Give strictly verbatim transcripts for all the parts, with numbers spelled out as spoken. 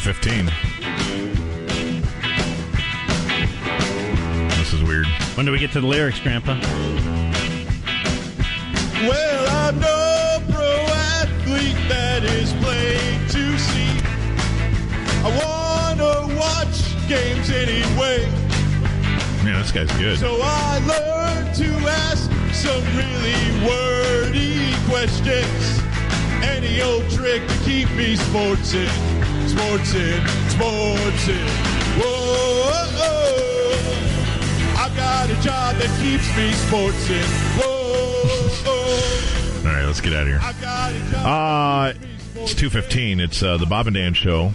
fifteen. This is weird. When do we get to the lyrics, Grandpa? Well, I'm no pro athlete that is played to see. I want to watch games anyway. Man, this guy's good. So I learned to ask some really wordy questions. Any old trick to keep me sportsin', sportsin', sportsin'. Whoa, oh, I've got a job that keeps me sportsin'. Whoa, oh. All right, let's get out of here. I've got a job Uh, it's two fifteen. It's uh, the Bob and Dan Show.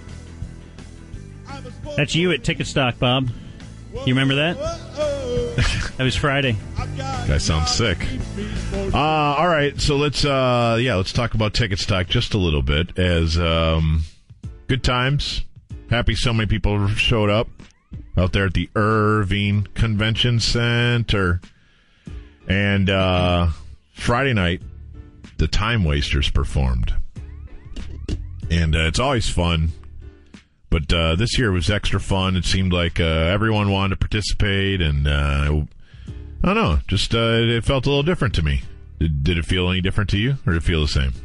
That's you at Ticket Stock, Bob. You remember that? That was Friday. Guy sounds sick. Uh, all right, so let's uh, yeah, let's talk about Ticket Stock just a little bit. As um, good times, happy so many people showed up out there at the Irving Convention Center, and uh, Friday night the Time Wasters performed, and uh, it's always fun. But uh, this year was extra fun. It seemed like uh, everyone wanted to participate, and uh, I don't know, just uh, it felt a little different to me. Did, did it feel any different to you, or did it feel the same?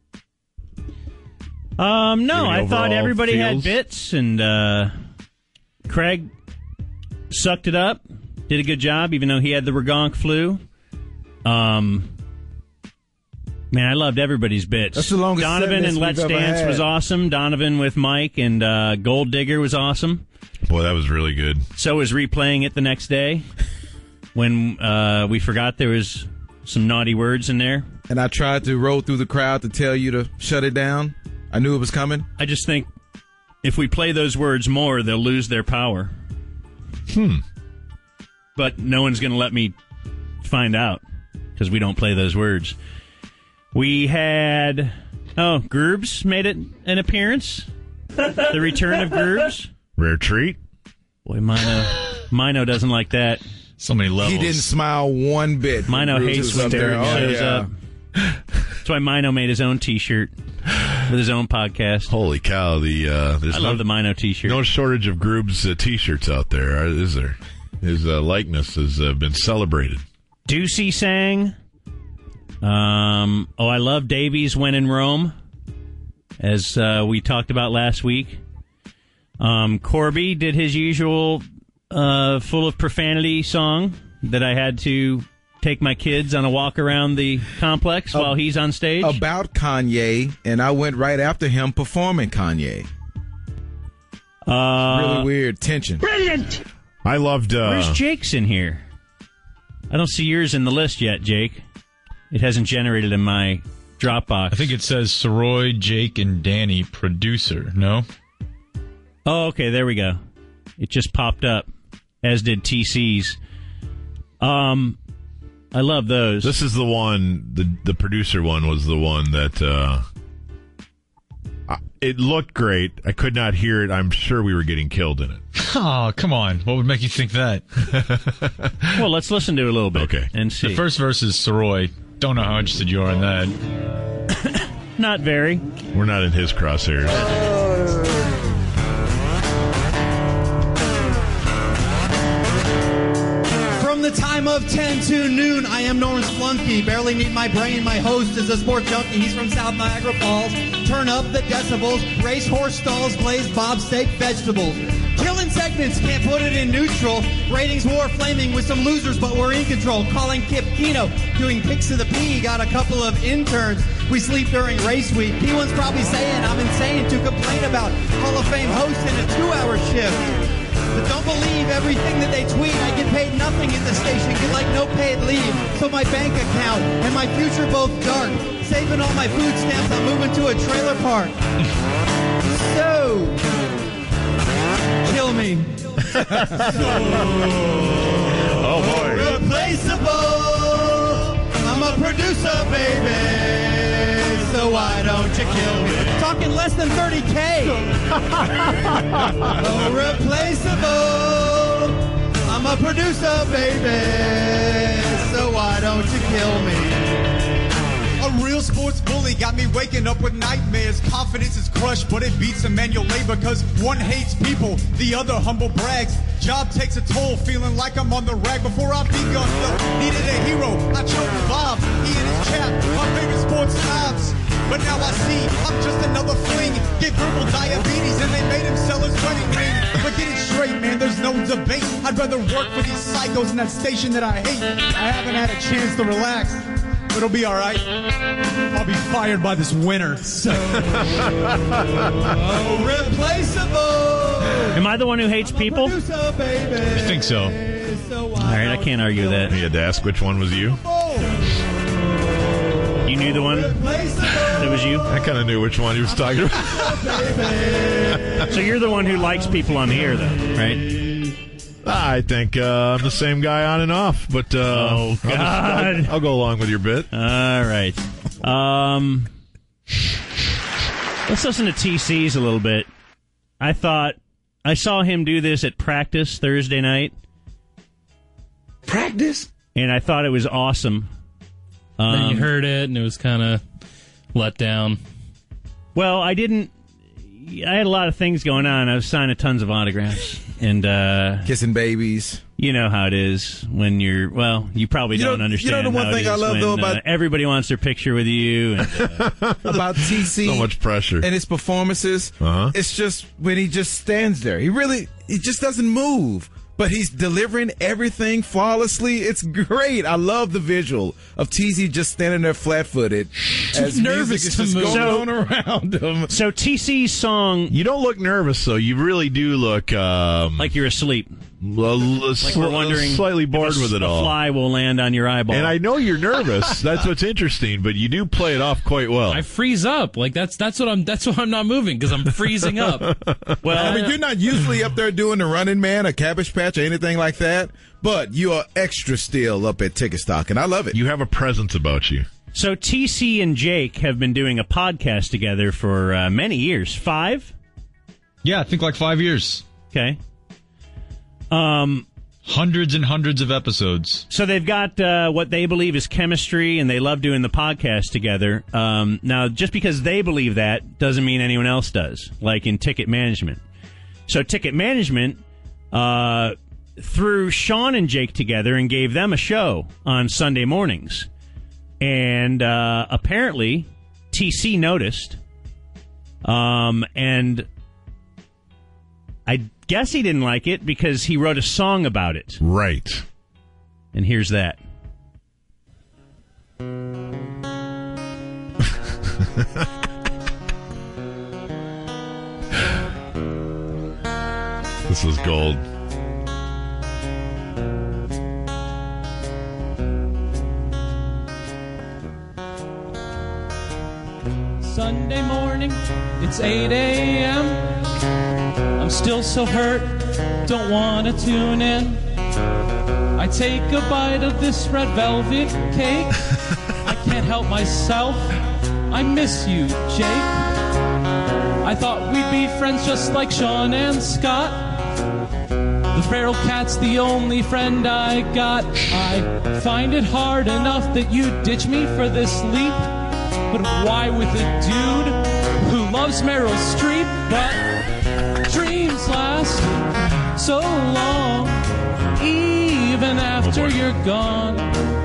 Um, no, I thought everybody feels? had bits, and uh, Craig sucked it up, did a good job, even though he had the Regonk flu. Um, man, I loved everybody's bits. That's the longest Donovan and we've Let's ever Dance had. was awesome. Donovan with Mike and uh, Gold Digger was awesome. Boy, that was really good. So was replaying it the next day when uh, we forgot there was some naughty words in there. And I tried to roll through the crowd to tell you to shut it down. I knew it was coming. I just think if we play those words more, they'll lose their power. Hmm. But no one's going to let me find out because we don't play those words. We had, oh, Groobs made it an appearance. The return of Groobs. Rare treat. Boy, Mino, Mino doesn't like that. So many levels. He didn't smile one bit. Mino Bruce hates was when up there. Derek Oh, shows yeah. up. That's why Mino made his own T-shirt with his own podcast. Holy cow! The uh, there's I no, love the Mino T-shirt. no shortage of Groob's uh, T-shirts out there, is there? His uh, likeness has uh, been celebrated. Ducey sang. Um, oh, I love Davies When in Rome, as uh, we talked about last week. Um, Corby did his usual uh, full of profanity song that I had to take my kids on a walk around the complex while he's on stage. About Kanye, and I went right after him performing Kanye. Uh, Really weird tension. Brilliant! I loved. Uh, Where's Jake's in here? I don't see yours in the list yet, Jake. It hasn't generated in my Dropbox. I think it says Soroy, Jake, and Danny, producer. No? Oh, okay, there we go. It just popped up, as did T C's. Um, I love those. This is the one. The the producer one was the one that. Uh, I, it looked great. I could not hear it. I'm sure we were getting killed in it. Oh, come on. What would make you think that? Well, let's listen to it a little bit Okay. and see. The first verse is Soroy. Don't know how interested you are in that. Not very. We're not in his crosshairs. From the time of ten to noon, I am Norman's flunky. Barely need my brain, my host is a sport junkie. He's from South Niagara Falls. Turn up the decibels, racehorse stalls, glazed bob steak vegetables. Killing segments, can't put it in neutral. Ratings war flaming with some losers, but we're in control. Calling Kip Kino, doing picks of the P. Got a couple of interns. We sleep during race week. P one's probably saying I'm insane to complain about Hall of Fame hosts in a two-hour shift. But don't believe everything that they tweet. I get paid nothing at the station, get like no paid leave. So my bank account and my future both dark. Saving all my food stamps, I'm moving to a trailer park. So, kill me. Oh boy! Replaceable. I'm a producer, baby. So why don't you kill me? Talking less than thirty K. Oh, replaceable. I'm a producer, baby. So why don't you kill me? A real real sports bully got me waking up with nightmares. Confidence is crushed, but it beats a manual labor, cause one hates people, the other humble brags. Job takes a toll, feeling like I'm on the rag. Before I begun, though, needed a hero. I chose Bob, he and his chap, my favorite sports snobs. But now I see, I'm just another fling. Gave verbal diabetes and they made him sell his wedding ring. But get it straight, man, there's no debate. I'd rather work for these psychos in that station that I hate. I haven't had a chance to relax, but it'll be alright. I'll be fired by this winter. So oh, replaceable. Am I the one who hates people? Producer, baby. I think so. All right, I can't argue that. You had to ask which one was you. You knew the one that was you? I kind of knew which one he was talking about. So you're the one who likes people on the air, though, right? I think uh, I'm the same guy on and off, but uh, Oh, I'll, just- God. I'll, I'll go along with your bit. All right. Um, let's listen to T C's a little bit. I thought, I saw him do this at practice Thursday night, Practice? and I thought it was awesome. Um, Then you heard it, and it was kind of let down. Well, I didn't. I had a lot of things going on. I was signing tons of autographs, and uh, Kissing babies. you know how it is when you're. Well, you probably You know- don't you know understand. the one how it thing I is love, when, though, uh, about- everybody wants their picture with you. And, uh, About T C. So much pressure. And his performances. Uh-huh. It's just when he just stands there. He really, he just doesn't move. But he's delivering everything flawlessly. It's great. I love the visual of T Z just standing there flat-footed as nervous music is to just move. going So- on around him. so T C's song, You don't look nervous, though. You really do look um, like you're asleep. l- l- Like sl- we're wondering slightly if bored a, with it a all. fly will land on your eyeball. And I know you're nervous. That's what's interesting, but you do play it off quite well. I freeze up. Like that's that's what I'm. That's why I'm not moving because I'm freezing up. well, I mean, you're not usually up there doing the running man or Cabbage Patch or anything like that, but you are extra still up at Ticket Stock, and I love it. You have a presence about you. so T C and Jake have been doing a podcast together for uh, many years. Five? Yeah, I think like five years. Okay. Um. Hundreds and hundreds of episodes. So they've got uh, what they believe is chemistry, and they love doing the podcast together. Um, now, just because they believe that doesn't mean anyone else does, like in Ticket Management. So Ticket Management uh, threw Sean and Jake together and gave them a show on Sunday mornings. And uh, apparently, T C noticed, um, and I guess he didn't like it because he wrote a song about it. Right. And here's that. This is gold. Sunday morning, it's eight a.m. I'm still so hurt, don't want to tune in. I take a bite of this red velvet cake. I can't help myself. I miss you, Jake. I thought we'd be friends just like Sean and Scott. The feral cat's the only friend I got. I find it hard enough that you ditch me for this leap. But why with a dude who loves Meryl Streep? But dreams last so long, even after you're gone.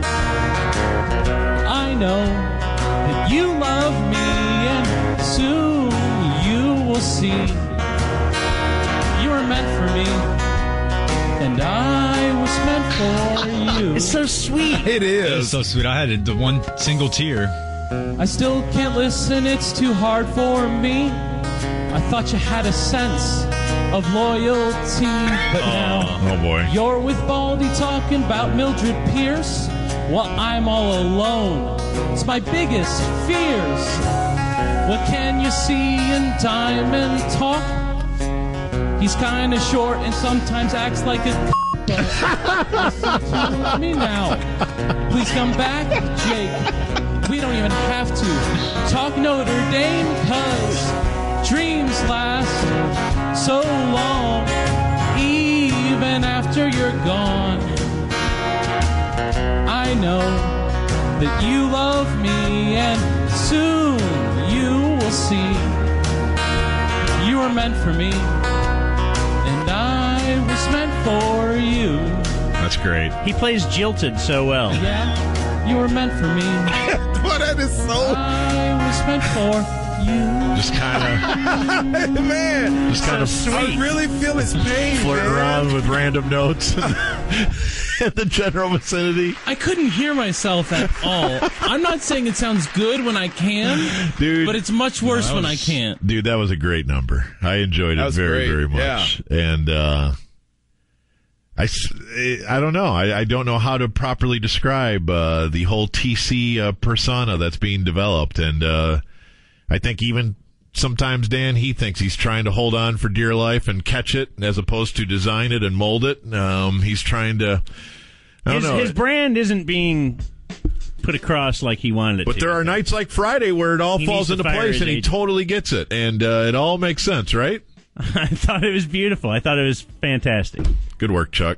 I know that you love me, and soon you will see you were meant for me, and I was meant for you. It's so sweet. It It is is. so sweet. I had a, the one single tear. I still can't listen, it's too hard for me. I thought you had a sense of loyalty, but now Oh, boy. you're with Baldy talking about Mildred Pierce. Well, I'm all alone. It's my biggest fears. What can you see in Diamond Talk? He's kinda short and sometimes acts like a but listen to me now. Please come back, Jake. We don't even have to talk Notre Dame, cause dreams last so long, even after you're gone. I know that you love me, and Soon you will see you were meant for me, and I was meant for you. That's great. He plays Jilted so well. Yeah, you were meant for me. Well, that is so... I was meant for you. Just kind of, Man, just kind of I really feel his pain, flirt man. around with random notes in the general vicinity. I couldn't hear myself at all. I'm not saying it sounds good when I can, Dude, but it's much worse that when was- I can't. Dude, that was a great number. I enjoyed That it was very, great. very much. And uh, I, s- I don't know. I, I don't know how to properly describe uh, the whole T C uh, persona that's being developed. And uh, I think even sometimes, Dan, he thinks he's trying to hold on for dear life and catch it as opposed to design it and mold it. Um, he's trying to... I don't His, know. his brand isn't being put across like he wanted it But to. there are nights like Friday where it all He falls needs to into fire place his and he agent. totally gets it. And uh, it all makes sense, right? I thought it was beautiful. I thought it was fantastic. Good work, Chuck.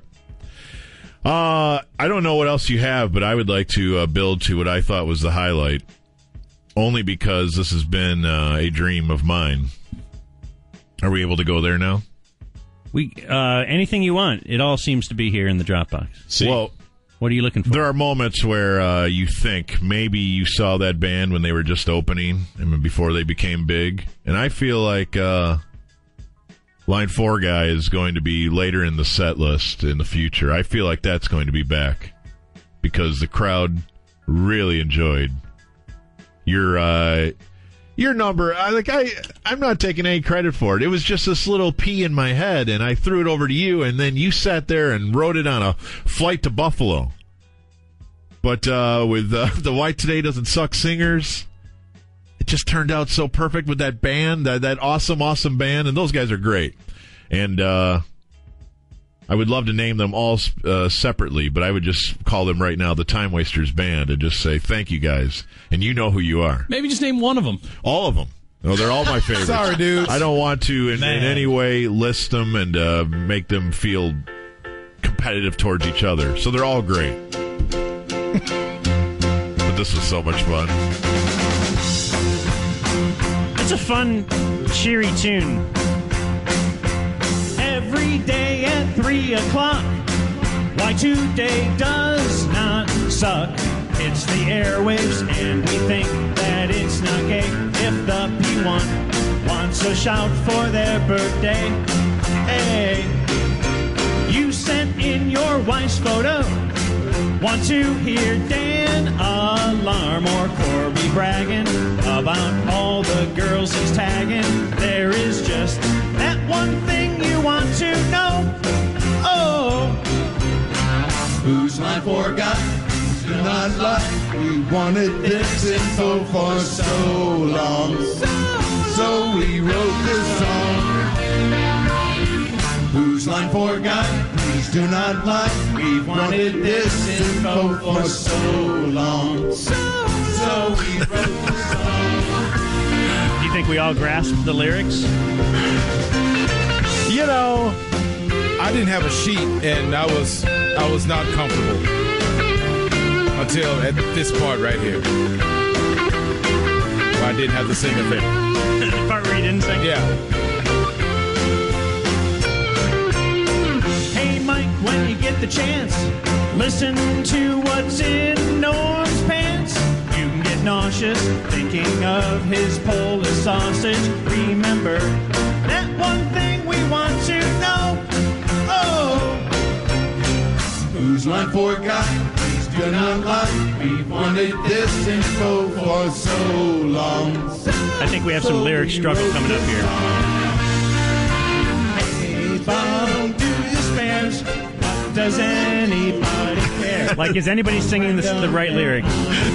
Uh, I don't know what else you have, but I would like to uh, build to what I thought was the highlight, only because this has been uh, a dream of mine. Are we able to go there now? We uh, anything you want. It all seems to be here in the Dropbox. See, Well, What are you looking for? there are moments where uh, you think maybe you saw that band when they were just opening, I mean, before they became big. And I feel like uh, Line four guy is going to be later in the set list in the future. I feel like that's going to be back because the crowd really enjoyed your uh, your number. I like I I'm not taking any credit for it. It was just this little pea in my head, and I threw it over to you, and then you sat there and wrote it on a flight to Buffalo. But uh, with uh, the Why Today Doesn't Suck singers, it just turned out so perfect with that band, that that awesome, awesome band, and those guys are great. And uh, I would love to name them all uh, separately, but I would just call them right now the Time Wasters Band and just say thank you guys, and you know who you are. Maybe just name one of them. All of them. No, they're all my favorites. Sorry, dudes. I don't want to in, in Man. any way list them and uh, make them feel competitive towards each other. So they're all great. But this was so much fun. It's a fun, cheery tune. Every day at three o'clock, why today does not suck. It's the airwaves, and we think that it's not gay. If the P one wants a shout for their birthday, hey, you sent in your wife's photo. Want to hear Dan alarm or Corby bragging about all the girls he's tagging? There is just that one thing you want to know. Oh, Who's line four guy? Who's do not lie? We wanted this info for so long, so we wrote this song. Who's line four guy? Please do not lie. We've wanted this info for so long, so we wrote this song. Do you think we all grasped the lyrics? You know, I didn't have a sheet, and I was I was not comfortable until at this part right here, where I didn't have to sing a thing. The part where you didn't sing? Yeah. Hey, Mike, when you get the chance, listen to what's in Norm's pants. You can get nauseous thinking of his Polish sausage. Remember that one thing we want to know. Oh, Who's line four guy? Please do not lie. We've wanted this info for so long. I think we have some lyric struggle coming up here. Hey, Bob, do you spares? Does anybody care? Like, is anybody singing this, the right lyrics?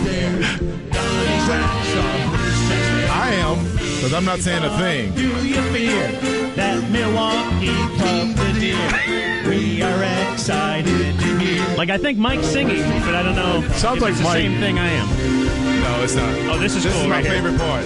I am, because I'm not saying a thing. Do you fear that Milwaukee Club the deer? We are excited to hear. Like, I think Mike's singing, but I don't know. Sounds if like it's the Mike. same thing I am. No, it's not. Oh, this is This cool is my right here. favorite part.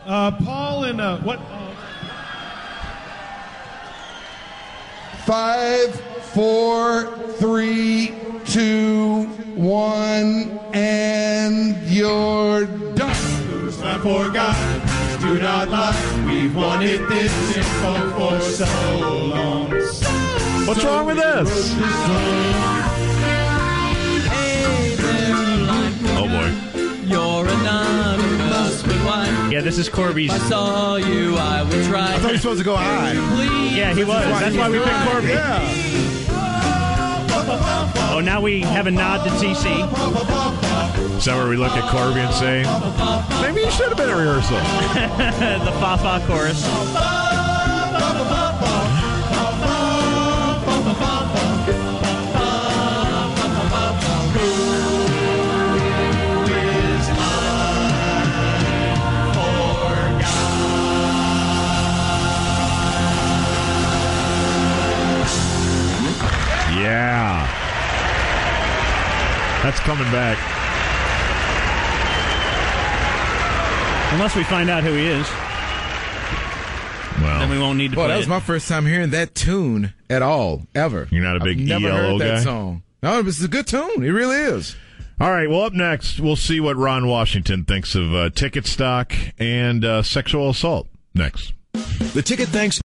Uh, Paul and uh, what? Uh, Five, four, three, two, one, and you're done. It's time for God. Do not lie. We've wanted this info for so long. What's wrong with this? Hey there, life. Oh boy. You're anonymous, but why? Yeah, this is Corby's. If I saw you, I would try. I thought you were supposed to go high. Please. Yeah, he was. That's why we picked Corby. Yeah. Oh, now we have a nod to T C. Is that where we look at Corby and say, maybe you should have been at rehearsal? The Fa-Fa chorus. Yeah. That's coming back. Unless we find out who he is, Well, then we won't need to Well, play that was it. my first time hearing that tune at all, ever. You're not a big I've never E L O heard that guy? song. No, it's a good tune. It really is. All right, well, up next, we'll see what Ron Washington thinks of uh, ticket stock and uh, sexual assault. Next. The Ticket thanks